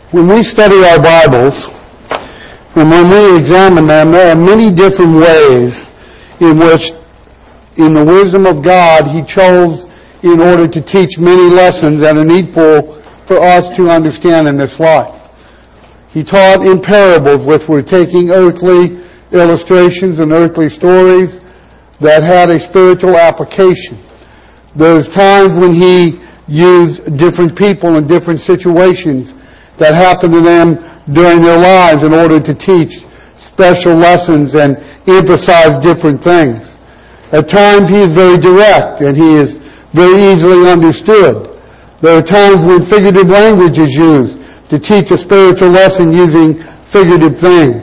When we study our Bibles, and when we examine them, there are many different ways in which, in the wisdom of God, He chose in order to teach many lessons that are needful for us to understand in this life. He taught in parables, which were taking earthly illustrations and earthly stories that had a spiritual application. There's times when He used different people in different situations that happened to them during their lives in order to teach special lessons and emphasize different things. At times He is very direct and He is very easily understood. There are times when figurative language is used to teach a spiritual lesson using figurative things.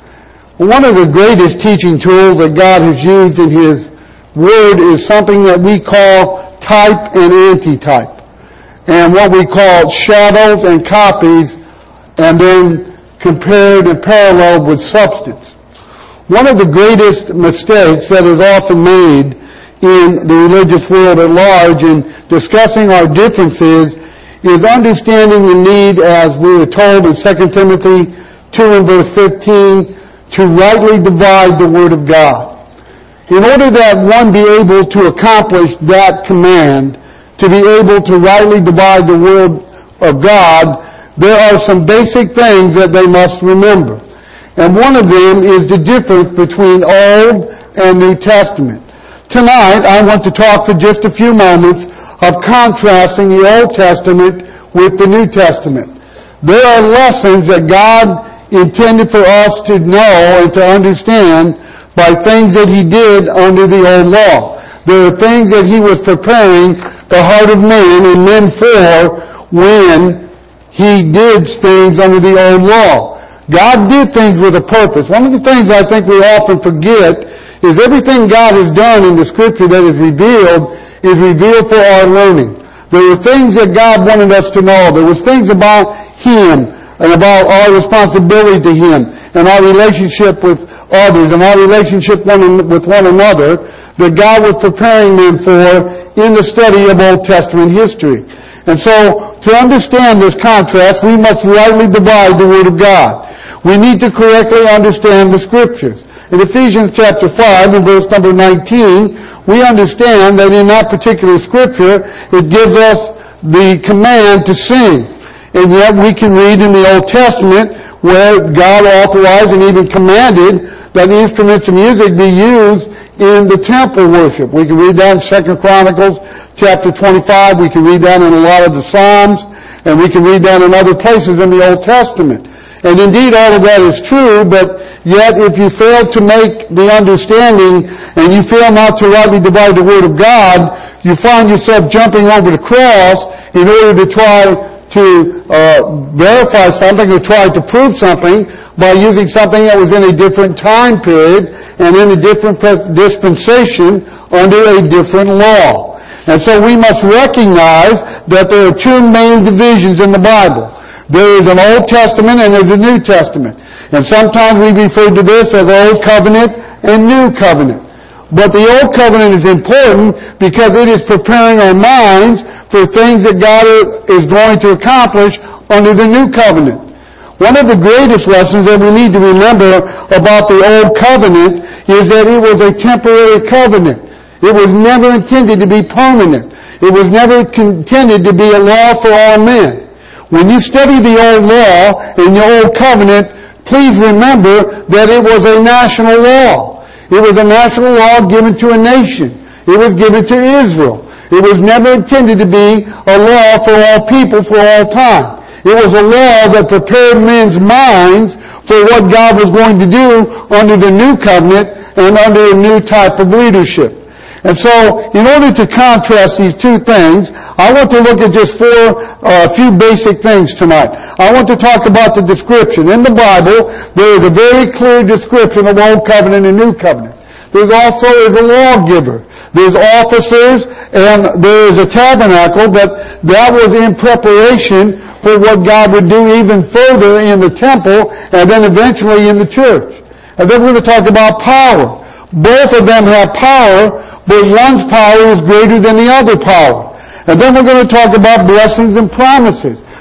One of the greatest teaching tools that God has used in His Word is something that we call type and antitype, and what we call shadows and copies, and then compared and paralleled with substance. One of the greatest mistakes that is often made in the religious world at large in discussing our differences is understanding the need, as we were told in 2 Timothy 2 and verse 15, to rightly divide the Word of God. In order that one be able to accomplish that command, to be able to rightly divide the Word of God, there are some basic things that they must remember. And one of them is the difference between Old and New Testament. Tonight, I want to talk for just a few moments of contrasting the Old Testament with the New Testament. There are lessons that God intended for us to know and to understand by things that He did under the Old Law. There are things that He was preparing the heart of man and men for when He did things under the Old Law. God did things with a purpose. One of the things I think we often forget is everything God has done in the Scripture that is revealed for our learning. There were things that God wanted us to know. There was things about Him and about our responsibility to Him and our relationship with others and our relationship with one another that God was preparing them for in the study of Old Testament history. And so, to understand this contrast, we must rightly divide the Word of God. We need to correctly understand the Scriptures. In Ephesians chapter 5 and verse number 19, we understand that in that particular Scripture, it gives us the command to sing. And yet we can read in the Old Testament where God authorized and even commanded that instruments of music be used in the temple worship. We can read that in 2 Chronicles chapter 25. We can read that in a lot of the Psalms. And we can read that in other places in the Old Testament. And indeed all of that is true, but yet if you fail to make the understanding and you fail not to rightly divide the Word of God, you find yourself jumping over the cross in order to try to verify something or try to prove something by using something that was in a different time period and in a different dispensation under a different law. And so we must recognize that there are two main divisions in the Bible. There is an Old Testament and there's a New Testament. And sometimes we refer to this as Old Covenant and New Covenant. But the Old Covenant is important because it is preparing our minds for things that God is going to accomplish under the New Covenant. One of the greatest lessons that we need to remember about the Old Covenant is that it was a temporary covenant. It was never intended to be permanent. It was never intended to be a law for all men. When you study the Old Law and the Old Covenant, please remember that it was a national law. It was a national law given to a nation. It was given to Israel. It was never intended to be a law for all people for all time. It was a law that prepared men's minds for what God was going to do under the New Covenant and under a new type of leadership. And so, in order to contrast these two things, I want to look at just a few basic things tonight. I want to talk about the description. In the Bible, there is a very clear description of Old Covenant and New Covenant. There also is a lawgiver. There's officers, and there is a tabernacle, but that was in preparation for what God would do even further in the temple, and then eventually in the church. And then we're going to talk about power. Both of them have power, but one's power is greater than the other power. And then we're going to talk about blessings and promises.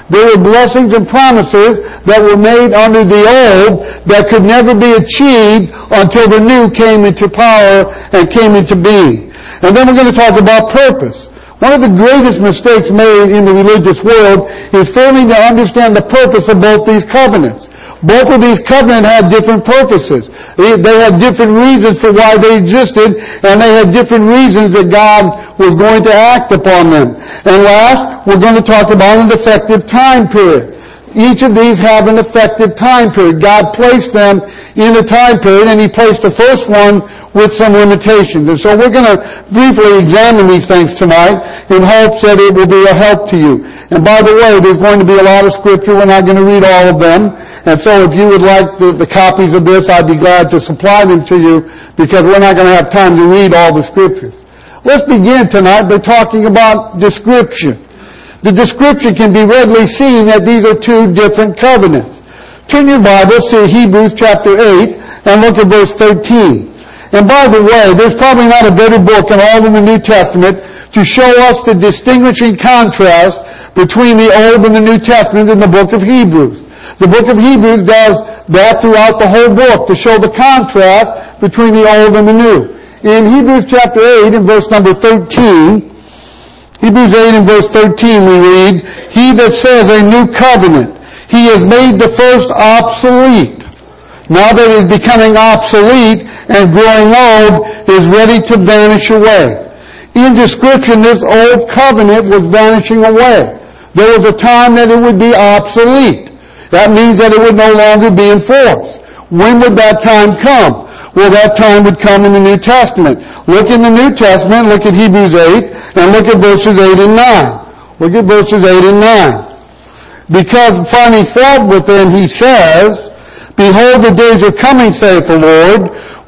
There were blessings and promises that were made under the old that could never be achieved until the new came into power and came into being. And then we're going to talk about purpose. One of the greatest mistakes made in the religious world is failing to understand the purpose of both these covenants. Both of these covenants had different purposes. They had different reasons for why they existed, and they had different reasons that God was going to act upon them. And last, we're going to talk about an effective time period. Each of these have an effective time period. God placed them in a time period, and He placed the first one with some limitations. And so we're going to briefly examine these things tonight in hopes that it will be a help to you. And by the way, there's going to be a lot of scripture. We're not going to read all of them. And so if you would like the copies of this, I'd be glad to supply them to you because we're not going to have time to read all the scriptures. Let's begin tonight by talking about description. The description can be readily seen that these are two different covenants. Turn your Bibles to Hebrews chapter 8 and look at verse 13. And by the way, there's probably not a better book in all of the New Testament to show us the distinguishing contrast between the Old and the New Testament than the book of Hebrews. The book of Hebrews does that throughout the whole book to show the contrast between the Old and the New. In Hebrews chapter 8 and verse number 13, Hebrews 8 and verse 13 we read, "He that says a new covenant, he has made the first obsolete. Now that it is becoming obsolete and growing old, is ready to vanish away." In description, this old covenant was vanishing away. There was a time that it would be obsolete. That means that it would no longer be in force. When would that time come? Well, that time would come in the New Testament. Look in the New Testament, look at Hebrews 8, and look at verses 8 and 9. Look at verses 8 and 9. "Because finding fault with them, he says, Behold, the days are coming, saith the Lord,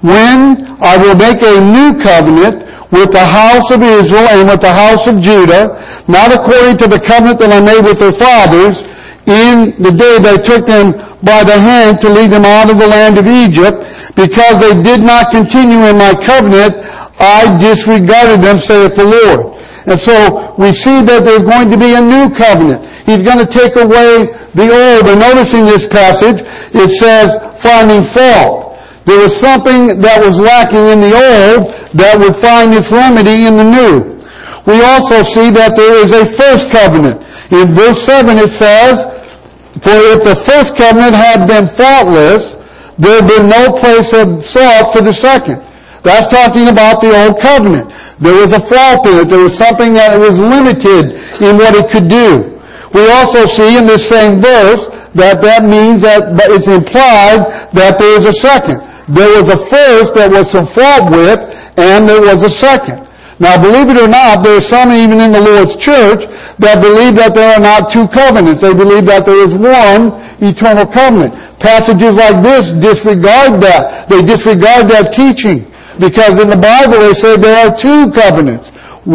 when I will make a new covenant with the house of Israel and with the house of Judah, not according to the covenant that I made with their fathers, in the day that I took them by the hand to lead them out of the land of Egypt, because they did not continue in my covenant, I disregarded them, saith the Lord." And so we see that there's going to be a new covenant. He's going to take away the old. And notice in this passage, it says, finding fault. There was something that was lacking in the old that would find its remedy in the new. We also see that there is a first covenant. In verse 7 it says, "For if the first covenant had been faultless, there had been no place of fault for the second." That's talking about the old covenant. There was a fault in it. There was something that was limited in what it could do. We also see in this same verse that means that it's implied that there is a second. There was a first that was some fault with, and there was a second. Now, believe it or not, there are some even in the Lord's church that believe that there are not two covenants. They believe that there is one eternal covenant. Passages like this disregard that. They disregard that teaching. Because in the Bible they say there are two covenants.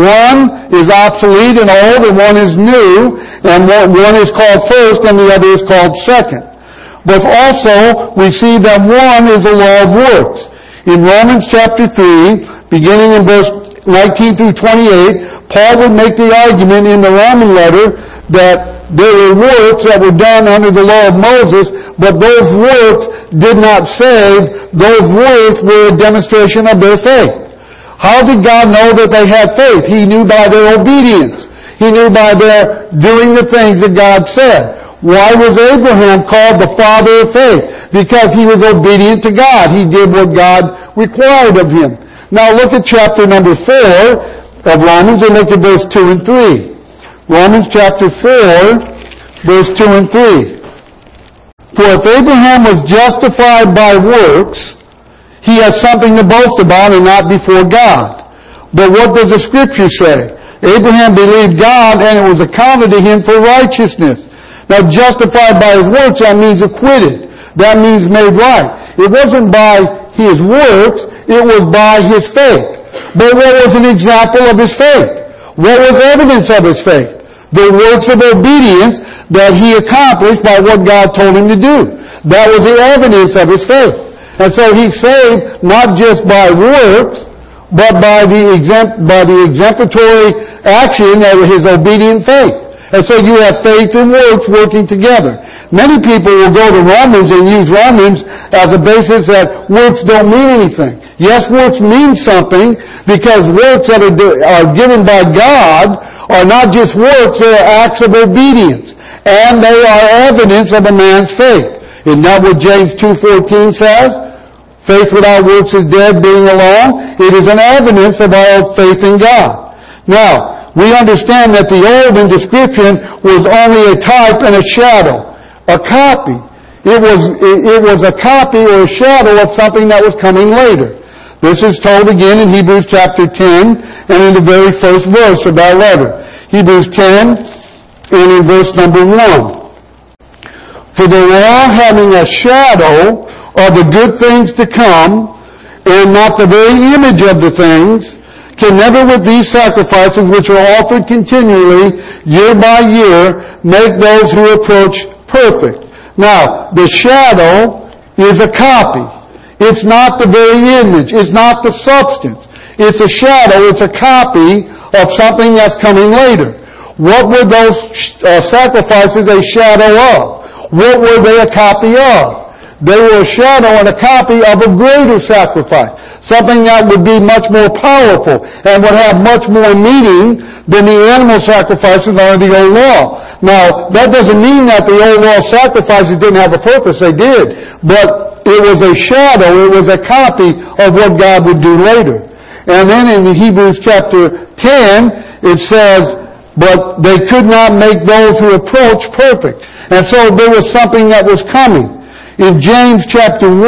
One is obsolete and old, and one is new, and one is called first and the other is called second. But also, we see that one is the law of works. In Romans chapter 3, beginning in verse 19 through 28, Paul would make the argument in the Roman letter that there were works that were done under the law of Moses, but those works did not save. Those works were a demonstration of their faith. How did God know that they had faith? He knew by their obedience. He knew by their doing the things that God said. Why was Abraham called the father of faith? Because he was obedient to God. He did what God required of him. Now look at chapter number 4 of Romans and look at verse 2 and 3. Romans chapter 4, verse 2 and 3. "For if Abraham was justified by works, he has something to boast about and not before God. But what does the Scripture say? Abraham believed God, and it was accounted to him for righteousness." Now, justified by his works, that means acquitted. That means made right. It wasn't by his works, it was by his faith. But what was an example of his faith? What was evidence of his faith? The works of obedience that he accomplished by what God told him to do. That was the evidence of his faith. And so he's saved not just by works, but by the exemplatory action of his obedient faith. And so you have faith and works working together. Many people will go to Romans and use Romans as a basis that works don't mean anything. Yes, works mean something because works that are given by God are not just works, they are acts of obedience. And they are evidence of a man's faith. Isn't that what James 2:14 says? Faith without works is dead, being alone. It is an evidence of our faith in God. Now, we understand that the old in description was only a type and a shadow, a copy. It was a copy or a shadow of something that was coming later. This is told again in Hebrews chapter 10 and in the very first verse of that letter. Hebrews 10 and in verse number 1. For the law having a shadow of the good things to come, and not the very image of the things, can never with these sacrifices which are offered continually, year by year, make those who approach perfect. Now, the shadow is a copy. It's not the very image. It's not the substance. It's a shadow. It's a copy of something that's coming later. What were those sacrifices a shadow of? What were they a copy of? They were a shadow and a copy of a greater sacrifice. Something that would be much more powerful and would have much more meaning than the animal sacrifices under the old law. Now, that doesn't mean that the old law sacrifices didn't have a purpose. They did. But it was a shadow, it was a copy of what God would do later. And then in the Hebrews chapter 10, it says, but they could not make those who approach perfect. And so there was something that was coming. In Colossians chapter 2,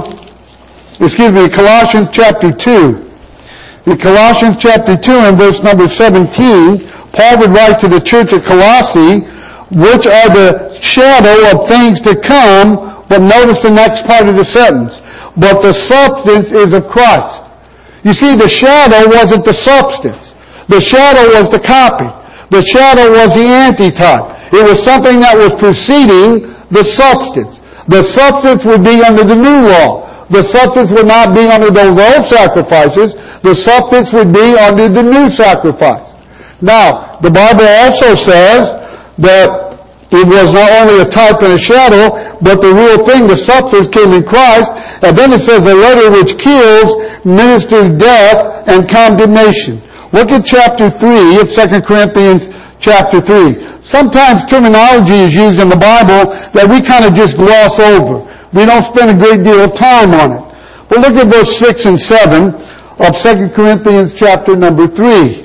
in Colossians chapter 2 and verse number 17, Paul would write to the church of Colossae, which are the shadow of things to come, but notice the next part of the sentence. But the substance is of Christ. You see, the shadow wasn't the substance. The shadow was the copy. The shadow was the antitype. It was something that was preceding the substance. The substance would be under the new law. The substance would not be under those old sacrifices. The substance would be under the new sacrifice. Now, the Bible also says that it was not only a type and a shadow, but the real thing, the substance, came in Christ. And then it says the letter which kills ministers death and condemnation. Look at chapter 3 of 2 Corinthians chapter 3. Sometimes terminology is used in the Bible that we kind of just gloss over. We don't spend a great deal of time on it. But look at verse 6 and 7 of 2 Corinthians chapter number 3.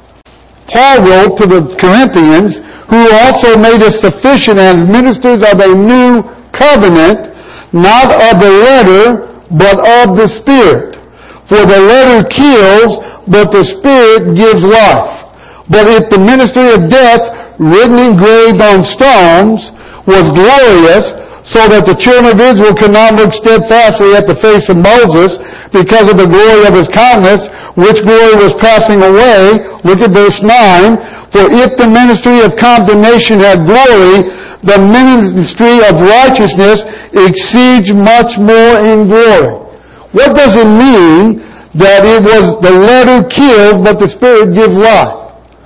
Paul wrote to the Corinthians, who also made us sufficient as ministers of a new covenant, not of the letter, but of the Spirit. For the letter kills, but the Spirit gives life. But if the ministry of death, written engraved on stones, was glorious, so that the children of Israel could not look steadfastly at the face of Moses because of the glory of his countenance, which glory was passing away. Look at verse 9. For if the ministry of condemnation had glory, the ministry of righteousness exceeds much more in glory. What does it mean that it was the letter killed, but the Spirit gives life?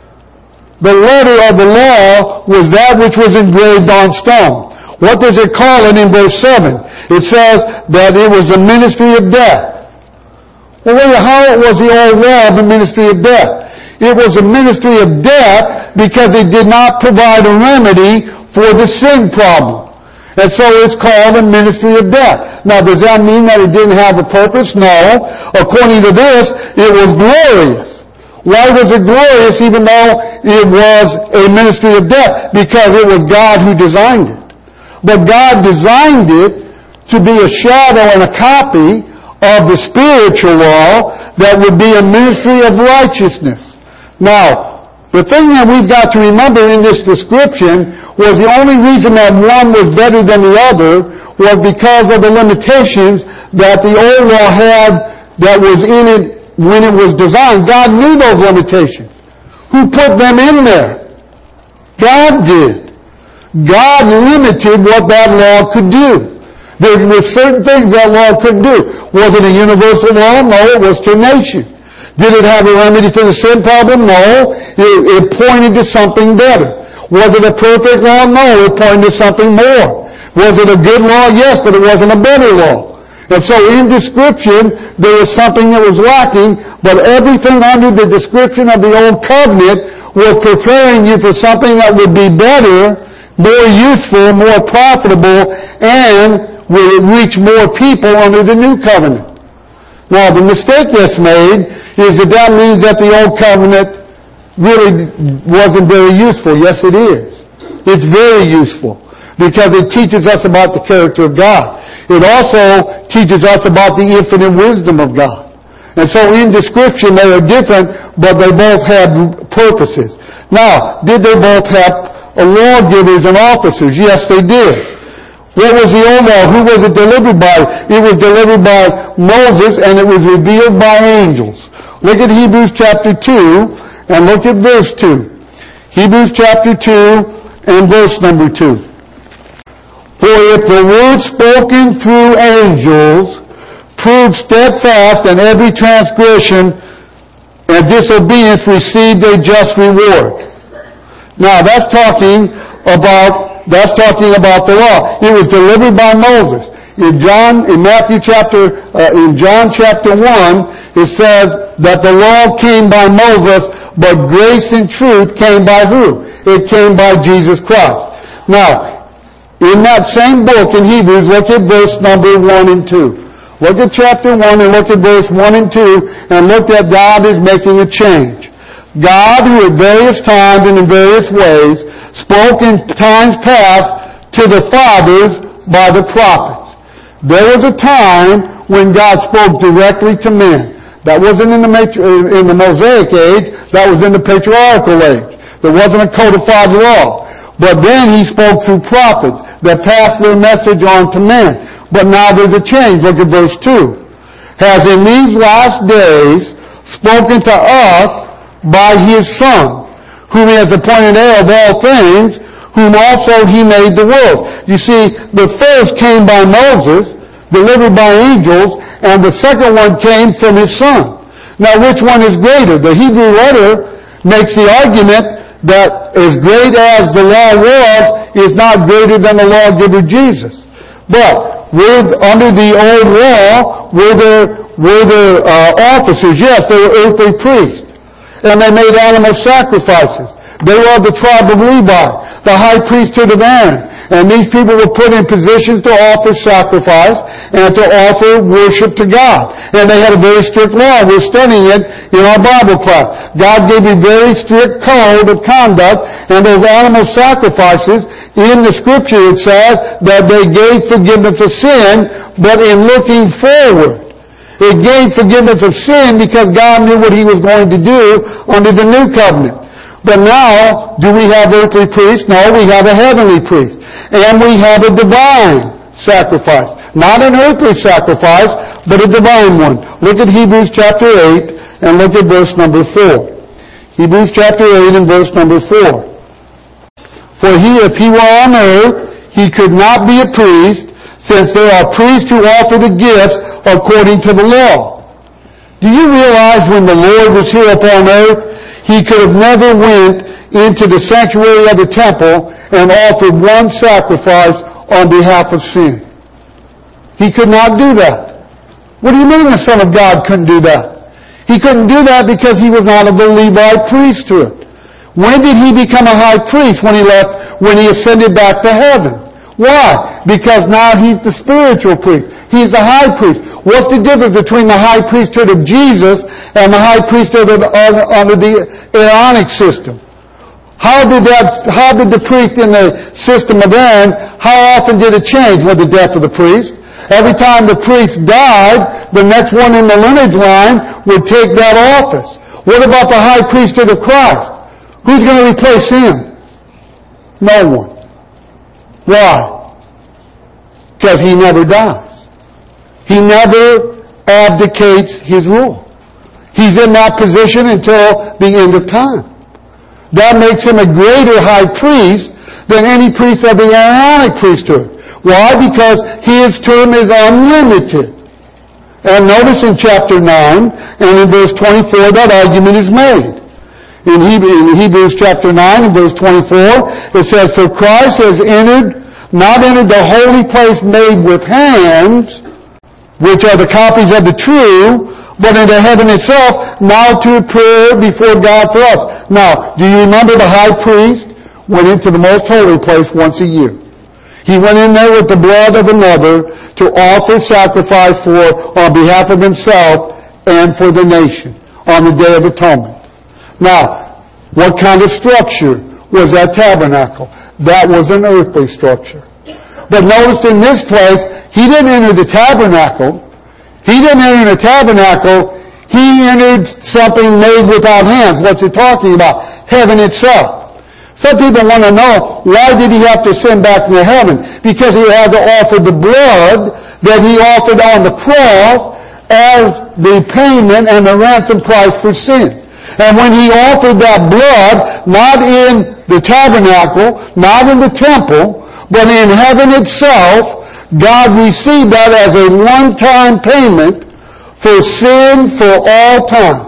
The letter of the law was that which was engraved on stone. What does it call it in verse 7? It says that it was the ministry of death. Well, how was the old law the ministry of death? It was a ministry of death because it did not provide a remedy for the sin problem. And so it's called a ministry of death. Now, does that mean that it didn't have a purpose? No. According to this, it was glorious. Why was it glorious even though it was a ministry of death? Because it was God who designed it. But God designed it to be a shadow and a copy of the spiritual law that would be a ministry of righteousness. Now, the thing that we've got to remember in this description was the only reason that one was better than the other was because of the limitations that the old law had that was in it when it was designed. God knew those limitations. Who put them in there? God did. God limited what that law could do. There were certain things that law couldn't do. Was it a universal law? No, it was to a nation. Did it have a remedy to the sin problem? No. It pointed to something better. Was it a perfect law? No, it pointed to something more. Was it a good law? Yes, but it wasn't a better law. And so in description, there was something that was lacking, but everything under the description of the Old Covenant was preparing you for something that would be better, more useful, more profitable, and would reach more people under the New Covenant. Now, the mistake that's made is that means that the Old Covenant really wasn't very useful. Yes, it is. It's very useful because it teaches us about the character of God. It also teaches us about the infinite wisdom of God. And so in description they are different, but they both have purposes. Now, did they both have lawgivers and officers? Yes, they did. What was the old law? Who was it delivered by? It was delivered by Moses, and it was revealed by angels. Look at Hebrews chapter 2, and look at verse 2. Hebrews chapter 2, and verse number 2. For if the word spoken through angels proved steadfast, and every transgression and disobedience received a just reward. Now, that's talking about the law. It was delivered by Moses. In John chapter 1, it says that the law came by Moses, but grace and truth came by who? It came by Jesus Christ. Now, in that same book in Hebrews, look at verse number 1 and 2. Look at chapter 1 and look at verse 1 and 2, and look that God is making a change. God, who at various times and in various ways spoke in times past to the fathers by the prophets. There was a time when God spoke directly to men. That wasn't in the Mosaic age. That was in the patriarchal age. There wasn't a codified law. But then He spoke through prophets that passed their message on to men. But now there's a change. Look at verse 2. Has in these last days spoken to us by His Son, whom He has appointed heir of all things, whom also He made the world. You see, the first came by Moses, delivered by angels, and the second one came from His Son. Now, which one is greater? The Hebrew writer makes the argument that as great as the law was, is not greater than the lawgiver Jesus. But under the old law, were there officers? Yes, they were earthly priests. And they made animal sacrifices. They were of the tribe of Levi, the high priesthood of Aaron. And these people were put in positions to offer sacrifice and to offer worship to God. And they had a very strict law. We're studying it in our Bible class. God gave a very strict code of conduct, and those animal sacrifices, in the Scripture it says that they gave forgiveness of sin, but in looking forward. It gave forgiveness of sin because God knew what He was going to do under the new covenant. But now, do we have earthly priests? No, we have a heavenly priest. And we have a divine sacrifice. Not an earthly sacrifice, but a divine one. Look at Hebrews chapter 8 and look at verse number 4. Hebrews chapter 8 and verse number 4. For if He were on earth, He could not be a priest, since there are priests who offer the gifts according to the law. Do you realize when the Lord was here upon earth, He could have never went into the sanctuary of the temple and offered one sacrifice on behalf of sin. He could not do that. What do you mean the Son of God couldn't do that? He couldn't do that because He was not of the Levite priesthood. When did He become a high priest? When He ascended back to heaven. Why? Because now He's the spiritual priest. He's the high priest. What's the difference between the high priesthood of Jesus and the high priesthood under the Aaronic system? How did the priest in the system of Aaron, how often did it change with the death of the priest? Every time the priest died, the next one in the lineage line would take that office. What about the high priesthood of Christ? Who's going to replace Him? No one. Why? Because He never dies. He never abdicates His rule. He's in that position until the end of time. That makes Him a greater high priest than any priest of the Aaronic priesthood. Why? Because His term is unlimited. And notice in chapter 9 and in verse 24 that argument is made. In Hebrews chapter 9 and verse 24, it says, "For Christ has not entered the holy place made with hands, which are the copies of the true, but into heaven itself, now to appear before God for us." Now, do you remember the high priest went into the most holy place once a year? He went in there with the blood of another to offer sacrifice on behalf of himself and for the nation on the Day of Atonement. Now, what kind of structure was that tabernacle? That was an earthly structure. But notice in this place, he didn't enter the tabernacle. He didn't enter the tabernacle. He entered something made without hands. What's it talking about? Heaven itself. Some people want to know, why did he have to send back to heaven? Because he had to offer the blood that he offered on the cross as the payment and the ransom price for sin. And when he offered that blood, not in the tabernacle, not in the temple, but in heaven itself, God received that as a one-time payment for sin for all time.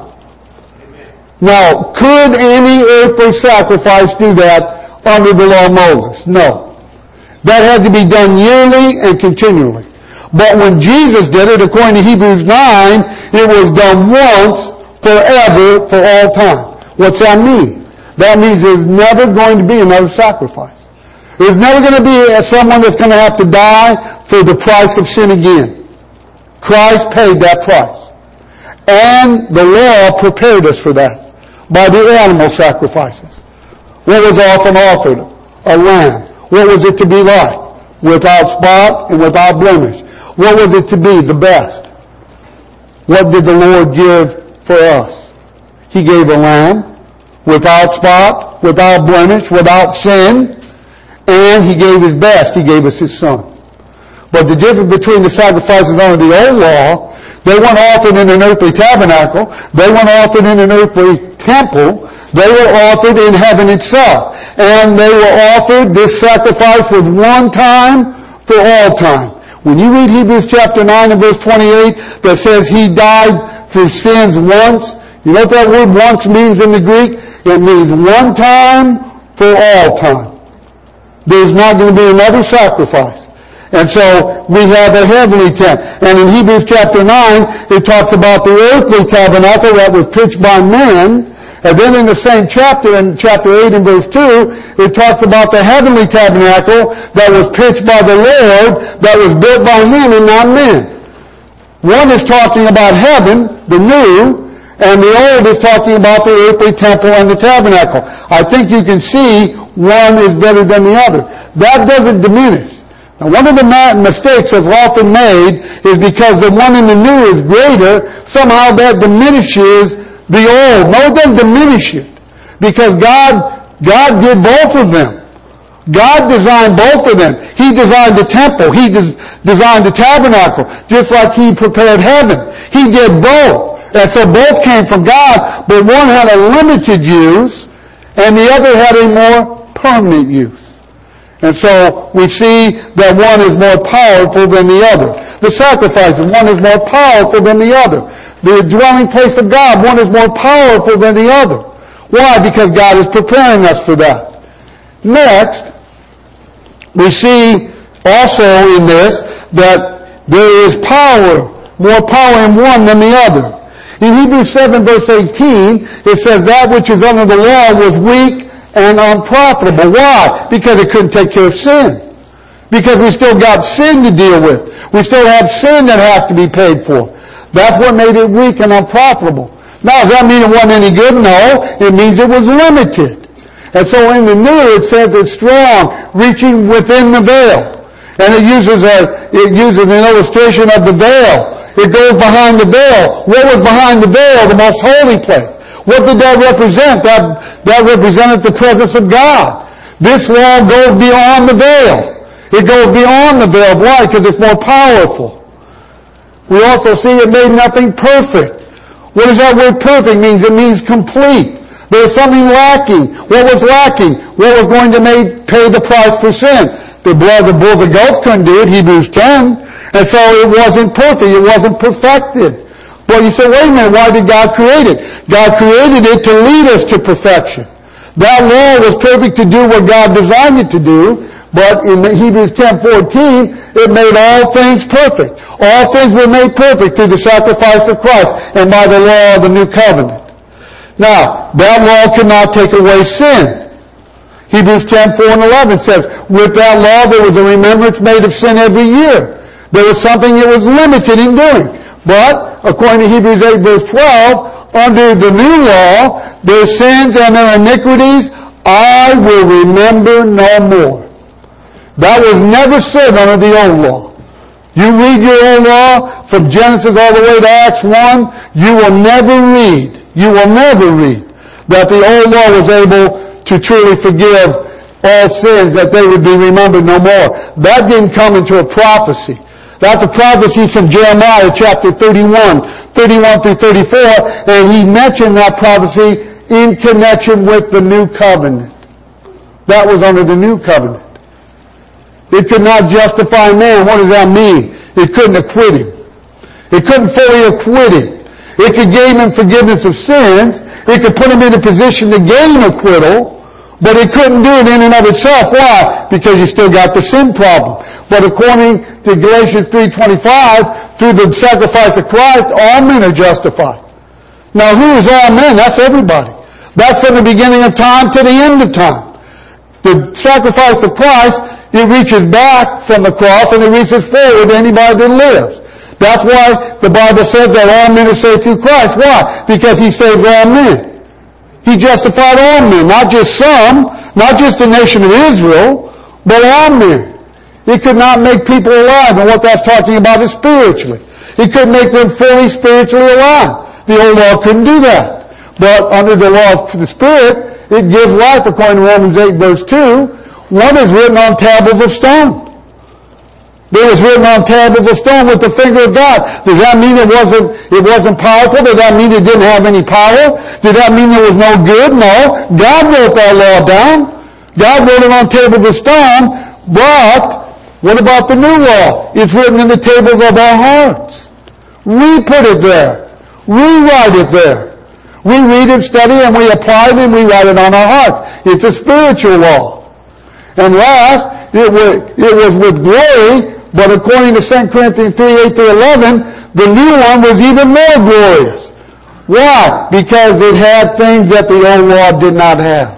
Now, could any earthly sacrifice do that under the law of Moses? No. That had to be done yearly and continually. But when Jesus did it, according to Hebrews 9, it was done once, forever, for all time. What's that mean? That means there's never going to be another sacrifice. There's never going to be someone that's going to have to die for the price of sin again. Christ paid that price. And the law prepared us for that by the animal sacrifices. What was often offered? A lamb. What was it to be like? Without spot and without blemish. What was it to be? The best. What did the Lord give for us? He gave a lamb without spot, without blemish, without sin, and He gave His best. He gave us His Son. But the difference between the sacrifices under the old law, they weren't offered in an earthly tabernacle. They weren't offered in an earthly temple. They were offered in heaven itself. And they were offered, this sacrifice was one time for all time. When you read Hebrews chapter 9 and verse 28 that says He died for sins once, you know what that word once means in the Greek? It means one time for all time. There's not going to be another sacrifice. And so we have a heavenly tent. And in Hebrews chapter 9, it talks about the earthly tabernacle that was pitched by men. And then in the same chapter, in chapter 8 and verse 2, it talks about the heavenly tabernacle that was pitched by the Lord, that was built by Him and not men. One is talking about heaven, the new, and the old is talking about the earthly temple and the tabernacle. I think you can see one is better than the other. That doesn't diminish. Now, one of the mistakes that's often made is because the one in the new is greater, somehow that diminishes the old. No, it doesn't diminish it. Because God did both of them. God designed both of them. He designed the temple. He designed the tabernacle, just like He prepared heaven. He did both. And so both came from God, but one had a limited use, and the other had a more permanent use. And so we see that one is more powerful than the other. The sacrifices, one is more powerful than the other. The dwelling place of God, one is more powerful than the other. Why? Because God is preparing us for that. Next, we see also in this that there is power, more power in one than the other. In Hebrews 7 verse 18, it says that which is under the law was weak and unprofitable. Why? Because it couldn't take care of sin. Because we still got sin to deal with. We still have sin that has to be paid for. That's what made it weak and unprofitable. Now, does that mean it wasn't any good? No. It means it was limited. And so in the New, it says it's strong, reaching within the veil. And it uses an illustration of the veil. It goes behind the veil. What was behind the veil? The most holy place. What did that represent? That represented the presence of God. This law goes beyond the veil. It goes beyond the veil. Why? Because it's more powerful. We also see it made nothing perfect. What does that word perfect mean? It means complete. There was something lacking. What was lacking? What was going to pay the price for sin? The blood of the bulls and goats couldn't do it, Hebrews 10. And so it wasn't perfect. It wasn't perfected. Well, you say, wait a minute, why did God create it? God created it to lead us to perfection. That law was perfect to do what God designed it to do, but in Hebrews 10:14, it made all things perfect. All things were made perfect through the sacrifice of Christ and by the law of the new covenant. Now, that law could not take away sin. Hebrews 10:4 and 11 says, with that law there was a remembrance made of sin every year. There was something it was limited in doing. But, according to Hebrews 8 verse 12, under the new law, their sins and their iniquities I will remember no more. That was never said under the old law. You read your old law from Genesis all the way to Acts 1, you will never read that the old law was able to truly forgive all sins, that they would be remembered no more. That didn't come into a prophecy. That's a prophecy from Jeremiah chapter 31 through 34, and he mentioned that prophecy in connection with the new covenant. That was under the new covenant. It could not justify man. What does that mean? It couldn't acquit him. It couldn't fully acquit him. It could give him forgiveness of sins. It could put him in a position to gain acquittal, but it couldn't do it in and of itself. Why? Because you still got the sin problem. But according to Galatians 3:25, through the sacrifice of Christ, all men are justified. Now, who is all men? That's everybody. That's from the beginning of time to the end of time. The sacrifice of Christ, it reaches back from the cross and it reaches forward to anybody that lives. That's why the Bible says that all men are saved through Christ. Why? Because He saves all men. He justified all men, not just some, not just the nation of Israel, but all men. It could not make people alive, and what that's talking about is spiritually. It could make them fully spiritually alive. The old law couldn't do that. But under the law of the Spirit, it gives life, according to Romans 8 verse 2. One is written on tablets of stone. It was written on tablets of stone with the finger of God. Does that mean it wasn't powerful? Does that mean it didn't have any power? Did that mean there was no good? No. God wrote that law down. God wrote it on tables of stone. But what about the new law? It's written in the tables of our hearts. We put it there. We write it there. We read and study and we apply it and we write it on our hearts. It's a spiritual law. And last, it was with glory. But according to 2 Corinthians 3:8-11, the new one was even more glorious. Why? Because it had things that the old law did not have.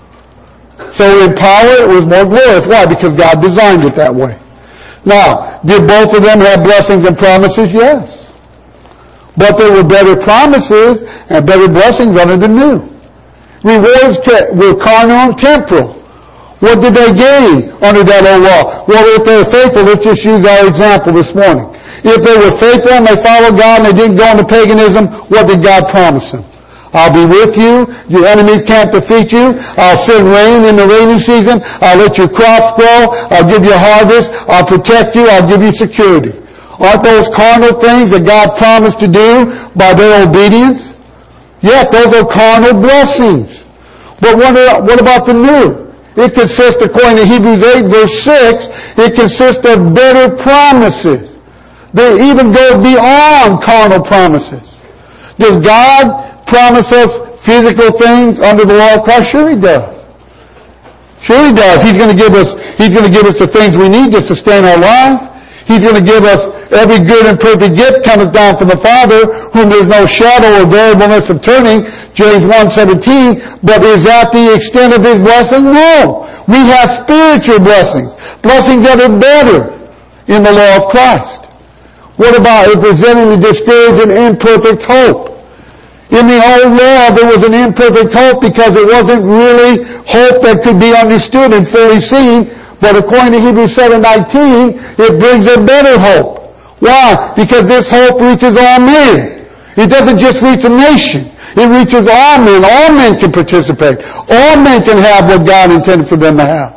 So in power, it was more glorious. Why? Because God designed it that way. Now, did both of them have blessings and promises? Yes. But there were better promises and better blessings under the new. Rewards were carnal and temporal. What did they gain under that old law? Well, if they were faithful, let's just use our example this morning. If they were faithful and they followed God and they didn't go into paganism, what did God promise them? I'll be with you. Your enemies can't defeat you. I'll send rain in the rainy season. I'll let your crops grow. I'll give you harvest. I'll protect you. I'll give you security. Aren't those carnal things that God promised to do by their obedience? Yes, those are carnal blessings. But what about the new? It consists, according to Hebrews 8 verse 6, it consists of better promises. They even go beyond carnal promises. Does God promise us physical things under the law of Christ? Sure He does. Sure He does. He's going to give us the things we need to sustain our life. He's going to give us every good and perfect gift cometh down from the Father, whom there's no shadow or variableness of turning, James 1:17. But is that the extent of His blessing? No. We have spiritual blessings. Blessings that are better in the law of Christ. What about representing the discouraged and imperfect hope? In the old law, there was an imperfect hope because it wasn't really hope that could be understood and fully seen. But according to Hebrews 7:19, it brings a better hope. Why? Because this hope reaches all men. It doesn't just reach a nation. It reaches all men. All men can participate. All men can have what God intended for them to have.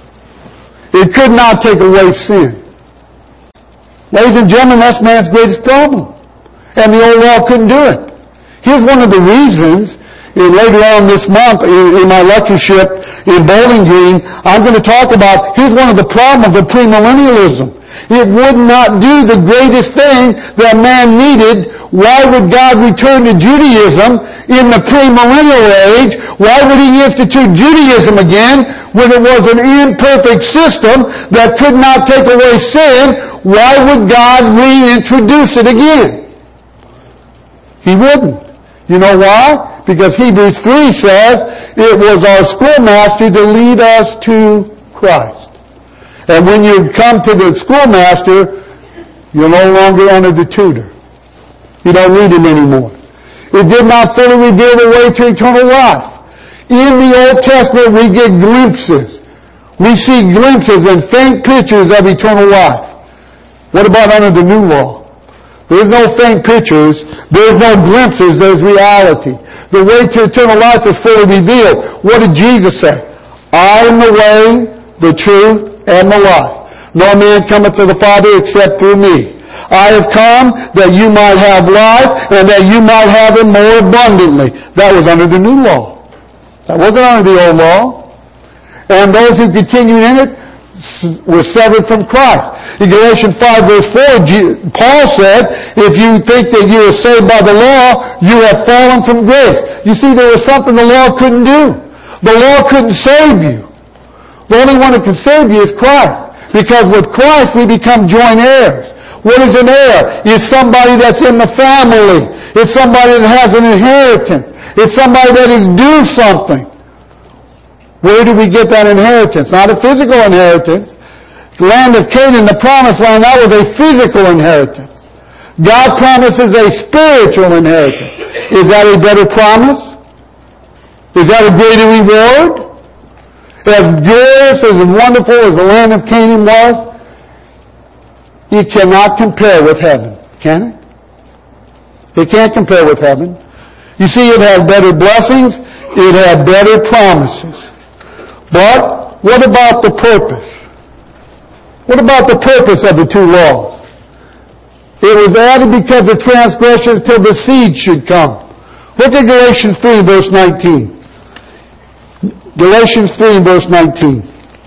It could not take away sin. Ladies and gentlemen, that's man's greatest problem. And the old law couldn't do it. Here's one of the reasons, later on this month in my lectureship in Bowling Green, I'm going to talk about, here's one of the problems of premillennialism. It would not do the greatest thing that man needed, Why would God return to Judaism in the premillennial age? Why would He institute Judaism again when it was an imperfect system that could not take away sin? Why would God reintroduce it again? He wouldn't. You know why? Because Hebrews 3 says it was our schoolmaster to lead us to Christ. And when you come to the schoolmaster, you're no longer under the tutor. You don't need him anymore. It did not fully reveal the way to eternal life. In the Old Testament, we get glimpses. We see glimpses and faint pictures of eternal life. What about under the new law? There's no faint pictures. There's no glimpses. There's reality. The way to eternal life is fully revealed. What did Jesus say? I am the way, the truth, and the life. No man cometh to the Father except through me. I have come that you might have life and that you might have it more abundantly. That was under the new law. That wasn't under the old law. And those who continued in it were severed from Christ. In Galatians 5 verse 4, Paul said, if you think that you are saved by the law, you have fallen from grace. You see, there was something the law couldn't do. The law couldn't save you. The only one that can save you is Christ. Because with Christ we become joint heirs. What is an heir? It's somebody that's in the family. It's somebody that has an inheritance. It's somebody that is due something. Where do we get that inheritance? Not a physical inheritance. The land of Canaan, the promised land, that was a physical inheritance. God promises a spiritual inheritance. Is that a better promise? Is that a greater reward? As glorious, as wonderful as the land of Canaan was, it cannot compare with heaven, can it? It can't compare with heaven. You see, it has better blessings. It had better promises. But what about the purpose? What about the purpose of the two laws? It was added because of transgressions till the seed should come. Look at Galatians 3 verse 19. Galatians 3 verse 19.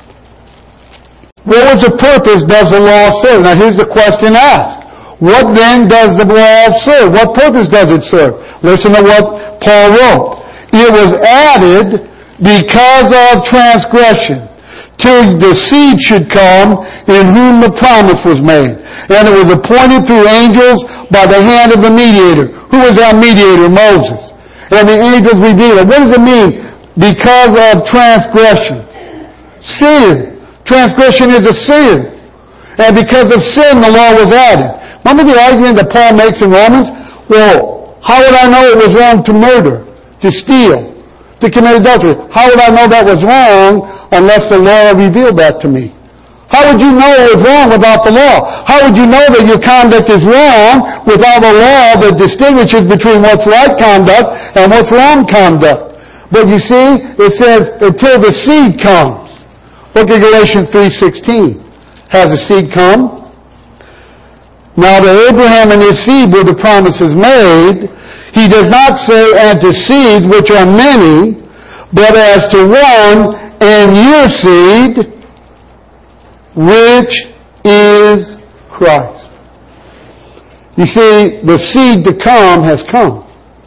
What was the purpose does the law serve? Now here's the question asked. What then does the law serve? What purpose does it serve? Listen to what Paul wrote. It was added because of transgression, till the seed should come in whom the promise was made. And it was appointed through angels by the hand of the mediator. Who was our mediator? Moses. And the angels revealed it. What does it mean? Because of transgression. Sin. Transgression is a sin. And because of sin, the law was added. Remember the argument that Paul makes in Romans? Well, how would I know it was wrong to murder, to steal, to commit adultery? How would I know that was wrong unless the law revealed that to me? How would you know it was wrong without the law? How would you know that your conduct is wrong without a law that distinguishes between what's right conduct and what's wrong conduct? But you see, it says, until the seed comes. Look at Galatians 3:16. Has the seed come? Now to Abraham and his seed were the promises made. He does not say, and to seeds which are many, but as to one, and your seed, which is Christ. You see, the seed to come has come.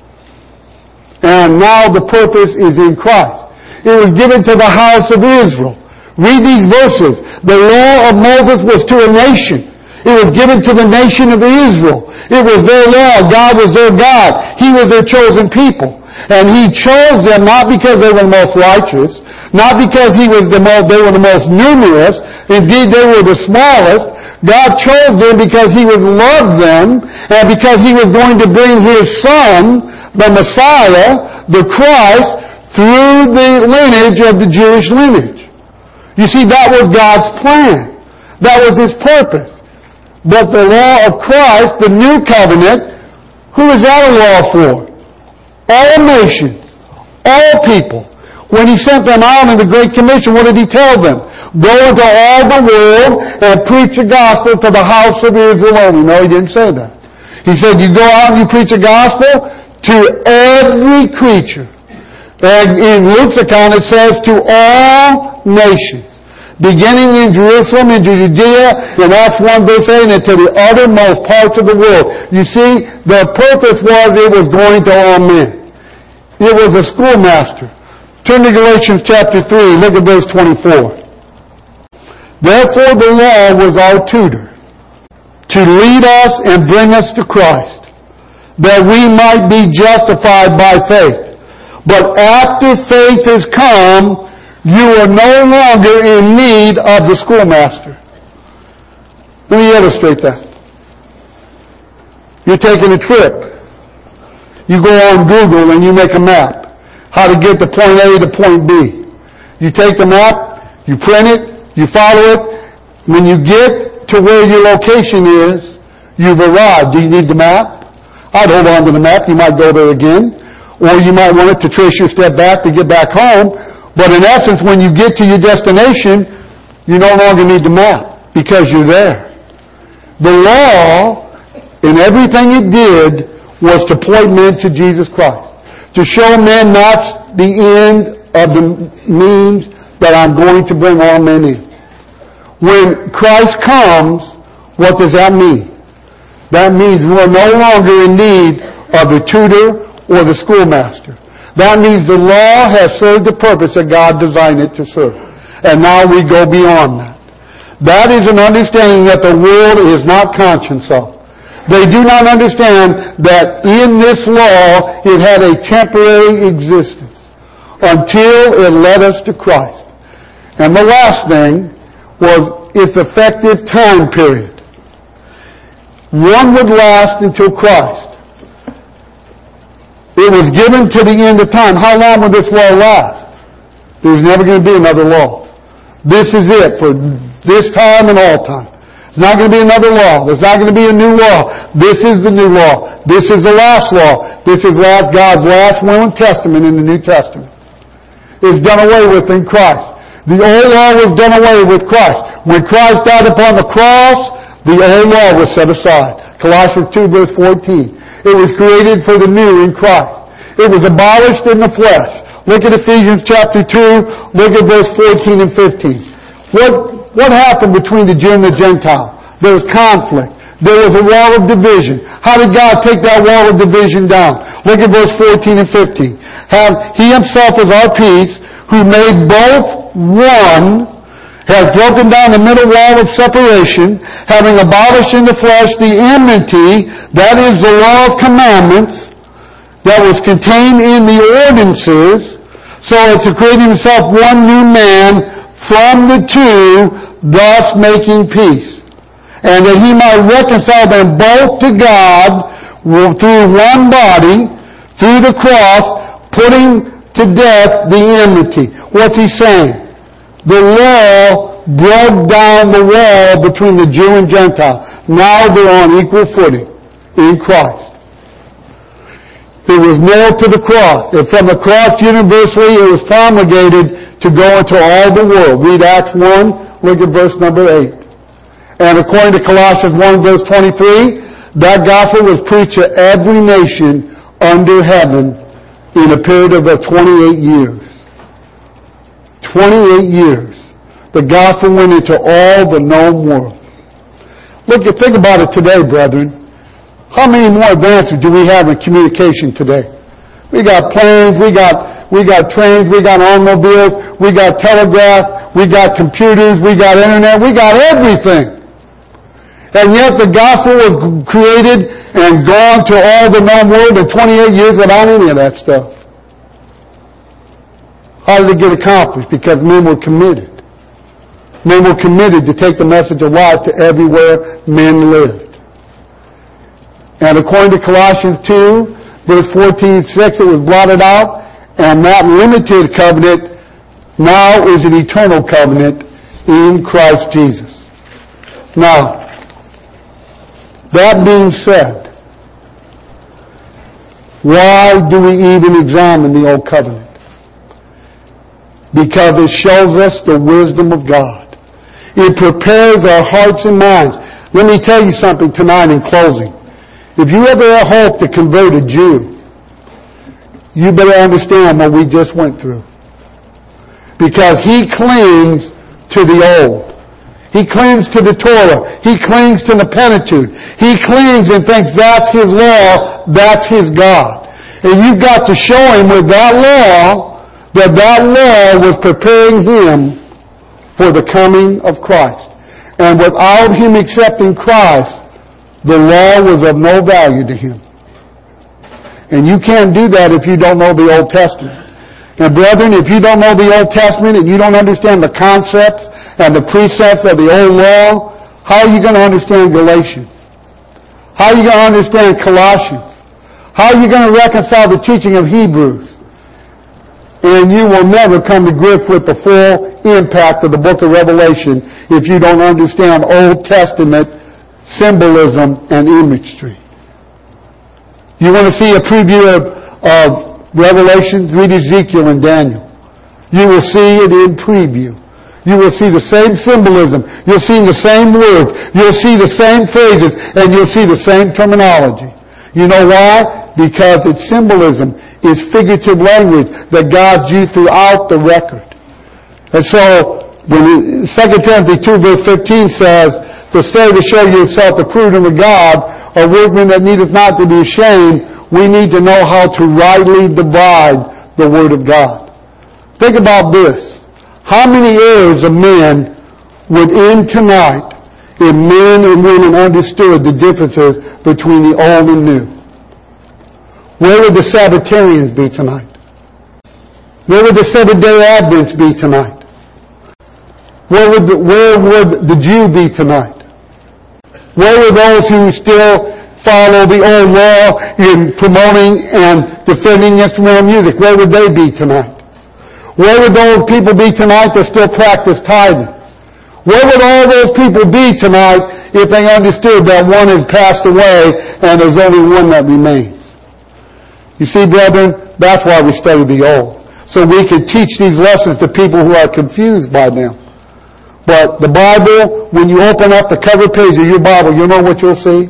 And now the purpose is in Christ. It was given to the house of Israel. Read these verses. The law of Moses was to a nation. It was given to the nation of Israel. It was their law. God was their God. He was their chosen people. And He chose them not because they were the most righteous, not because they were the most numerous. Indeed, they were the smallest. God chose them because He would love them and because He was going to bring His Son, the Messiah, the Christ, through the lineage of the Jewish lineage. You see, that was God's plan. That was His purpose. But the law of Christ, the new covenant, who is that a law for? All nations, all people. When He sent them out in the Great Commission, what did He tell them? Go into all the world and preach the gospel to the house of Israel only. No, He didn't say that. He said, you go out and you preach the gospel to every creature. And in Luke's account it says to all nations. beginning in Jerusalem, into Judea, in Acts 1 verse 8, and to the uttermost parts of the world. You see, the purpose was it was going to all men. It was a schoolmaster. Turn to Galatians chapter 3, look at verse 24. Therefore the law was our tutor, to lead us and bring us to Christ, that we might be justified by faith. But after faith has come, you are no longer in need of the schoolmaster. Let me illustrate that. You're taking a trip. You go on Google and you make a map. How to get to point A to point B. You take the map, you print it, you follow it. When you get to where your location is, you've arrived. Do you need the map? I'd hold on to the map. You might go there again. Or you might want it to trace your step back to get back home. But in essence, when you get to your destination, you no longer need the map because you're there. The law, in everything it did, was to point men to Jesus Christ. To show men not the end of the means that I'm going to bring all men in. When Christ comes, what does that mean? That means we are no longer in need of the tutor or the schoolmaster. That means the law has served the purpose that God designed it to serve. And now we go beyond that. That is an understanding that the world is not conscious of. They do not understand that in this law it had a temporary existence until it led us to Christ. And the last thing was its effective time period. One would last until Christ. It was given to the end of time. How long will this law last? There's never going to be another law. This is it for this time and all time. There's not going to be another law. There's not going to be a new law. This is the new law. This is the last law. This is God's last will and testament in the New Testament. It's done away with in Christ. The old law was done away with Christ. When Christ died upon the cross, the old law was set aside. Colossians 2 verse 14. It was created for the new in Christ. It was abolished in the flesh. Look at Ephesians chapter 2. Look at verse 14 and 15. What happened between the Jew and the Gentile? There was conflict. There was a wall of division. How did God take that wall of division down? Look at verse 14 and 15. He himself is our peace, who made both one, has broken down the middle wall of separation, having abolished in the flesh the enmity, that is the law of commandments, that was contained in the ordinances, so as to create himself one new man from the two, thus making peace. And that he might reconcile them both to God through one body, through the cross, putting to death the enmity. What's he saying? The law broke down the wall between the Jew and Gentile. Now they're on equal footing in Christ. It was nailed to the cross. And from the cross universally, it was promulgated to go into all the world. Read Acts 1, look at verse number 8. And according to Colossians 1 verse 23, that gospel was preached to every nation under heaven in a period of 28 years. 28 years. The gospel went into all the known world. Think about it today, brethren. How many more advances do we have in communication today? We got planes, we got trains, we got automobiles, we got telegraph, we got computers, we got internet, we got everything. And yet the gospel was created and gone to all the known world in 28 years without any of that stuff. How did it get accomplished? Because men were committed. Men were committed to take the message of life to everywhere men lived. And according to Colossians 2, verse 14 and 6, it was blotted out, and that limited covenant now is an eternal covenant in Christ Jesus. Now, that being said, why do we even examine the Old Covenant? Because it shows us the wisdom of God. It prepares our hearts and minds. Let me tell you something tonight in closing. If you ever hope to convert a Jew, you better understand what we just went through. Because he clings to the old. He clings to the Torah. He clings to the Pentateuch. He clings and thinks that's his law, that's his God. And you've got to show him with that law that law was preparing him for the coming of Christ. And without him accepting Christ, the law was of no value to him. And you can't do that if you don't know the Old Testament. And brethren, if you don't know the Old Testament and you don't understand the concepts and the precepts of the Old Law, how are you going to understand Galatians? How are you going to understand Colossians? How are you going to reconcile the teaching of Hebrews? And you will never come to grips with the full impact of the book of Revelation if you don't understand Old Testament symbolism and imagery. You want to see a preview of Revelation? Read Ezekiel and Daniel. You will see it in preview. You will see the same symbolism. You'll see the same words. You'll see the same phrases. And you'll see the same terminology. You know why? Because its symbolism is figurative language that God's used throughout the record. And so, when 2 Timothy 2 verse 15 says, to study to show yourself approved unto God, a workman that needeth not to be ashamed, we need to know how to rightly divide the Word of God. Think about this. How many errors of men would end tonight if men and women understood the differences between the old and new? Where would the Sabbatarians be tonight? Where would the Seventh-day Adventists be tonight? Where would the Jew be tonight? Where were those who still follow the old law in promoting and defending instrumental music? Where would they be tonight? Where would those people be tonight that still practice tithing? Where would all those people be tonight if they understood that one has passed away and there's only one that remains? You see, brethren, that's why we study the old. So we can teach these lessons to people who are confused by them. But the Bible, when you open up the cover page of your Bible, you know what you'll see?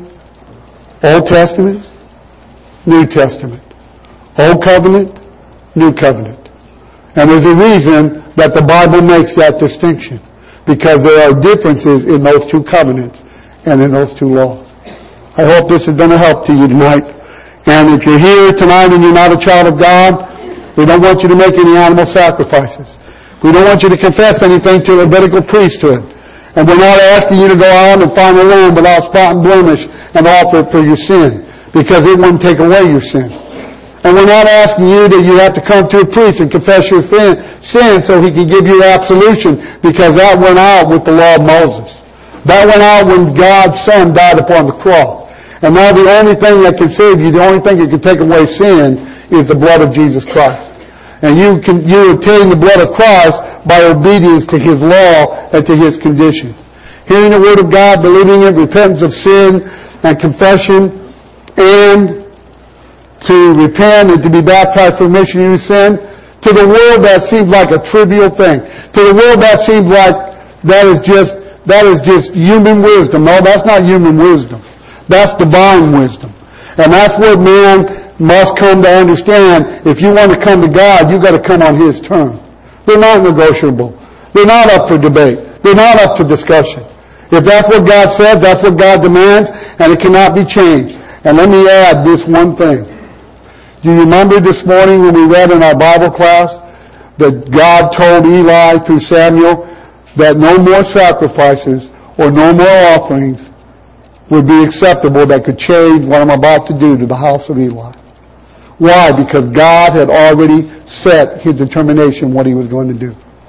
Old Testament, New Testament. Old Covenant, New Covenant. And there's a reason that the Bible makes that distinction. Because there are differences in those two covenants and in those two laws. I hope this has been a help to you tonight. And if you're here tonight and you're not a child of God, we don't want you to make any animal sacrifices. We don't want you to confess anything to the Levitical priesthood. And we're not asking you to go out and find a lamb without spot and blemish and offer it for your sin, because it wouldn't take away your sin. And we're not asking you that you have to come to a priest and confess your sin so he can give you absolution, because that went out with the law of Moses. That went out when God's Son died upon the cross. And now the only thing that can save you, the only thing that can take away sin, is the blood of Jesus Christ. And you obtain the blood of Christ by obedience to His law and to His conditions. Hearing the Word of God, believing it, repentance of sin and confession, and to repent and to be baptized for remission of your sin. To the world that seems like a trivial thing. To the world that seems like that is just human wisdom. No, that's not human wisdom. That's divine wisdom. And that's what man must come to understand. If you want to come to God, you've got to come on His terms. They're not negotiable. They're not up for debate. They're not up to discussion. If that's what God says, that's what God demands, and it cannot be changed. And let me add this one thing. Do you remember this morning when we read in our Bible class that God told Eli through Samuel that no more sacrifices or no more offerings would be acceptable that could change what I'm about to do to the house of Eli? Why? Because God had already set His determination what He was going to do.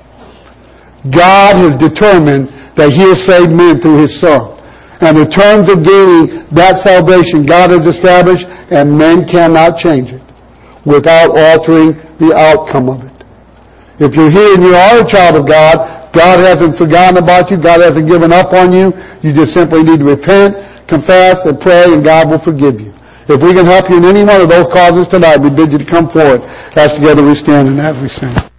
God has determined that He'll save men through His Son. And the terms of gaining that salvation God has established, and men cannot change it without altering the outcome of it. If you're here and you are a child of God, God hasn't forgotten about you. God hasn't given up on you. You just simply need to repent, confess, and pray, and God will forgive you. If we can help you in any one of those causes tonight, we bid you to come forward as together we stand and as we sing.